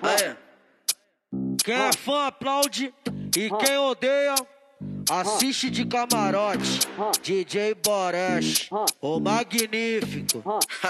Aí. Quem é fã aplaude e quem odeia assiste de camarote. DJ Boresh, o magnífico.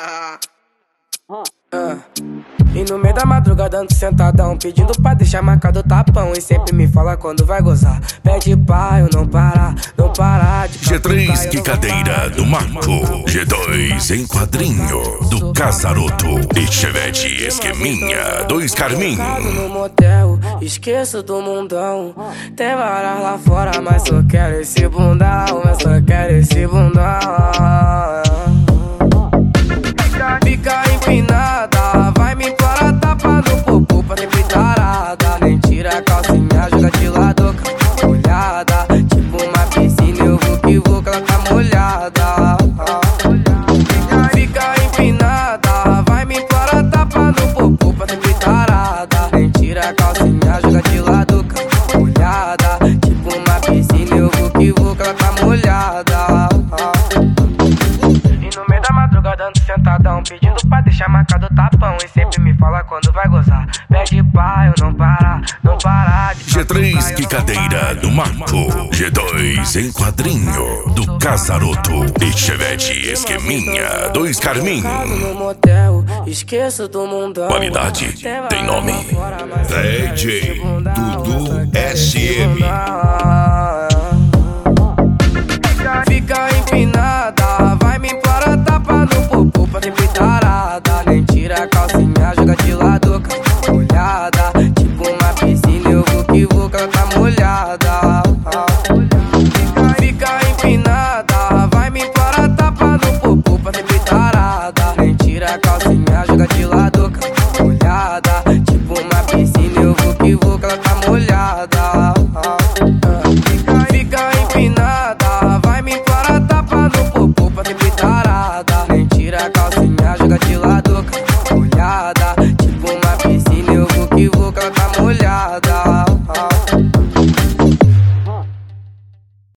E no meio da madrugada ando sentadão, pedindo pra deixar marcado o tapão. E sempre me fala quando vai gozar. Pede pra eu não parar de G3 que cadeira do Marco, G2 em quadrinho do Casaroto e Chevette esqueminha 2 Carmin. No motel, esqueço do mundão. Tem varas lá fora, mas só quero esse bundão. Mas só quero esse bundão. Fica empinada, vai me implorar tapa no popô pra sempre tarada. Nem tira a calcinha, joga de lado, com molhada. Tipo uma piscina, eu vou que vou, que ela tá molhada. Fica empinada, vai me implorar tapa no popô pra sempre tarada. Nem tira a calcinha, joga de lado, com molhada. Tipo uma piscina, eu vou que vou, que ela tá molhada. E no meio da madrugada ando sentadão, pedindo pra deixar marcado o tapão. E sempre me fala quando vai gozar. Pede pra eu não parar de G3 que cadeira do Marco, G2 em quadrinho do Casaroto e Chevette esqueminha 2 Carmin. No motel, esqueço do mundão. Qualidade tem nome. DJ Dudu SM. Fica empinada, vai me implorar tapa no popô pra sempre tarada. Nem tira a calcinha, joga de lado, com molhada. Tipo uma piscina, eu vou que vou, que ela tá molhada. Fica empinada, vai me implorar tapa no popô pra sempre tarada. Nem tira a calcinha, joga de lado, com molhada. Tipo uma piscina, eu vou que vou, que ela tá molhada. Fica empinada, vai me implorar tapa no popô pra sempre tarada. Nem tira a calcinha, joga de lado, com molhada. Tipo uma piscina, eu vou que vou, que ela tá molhada.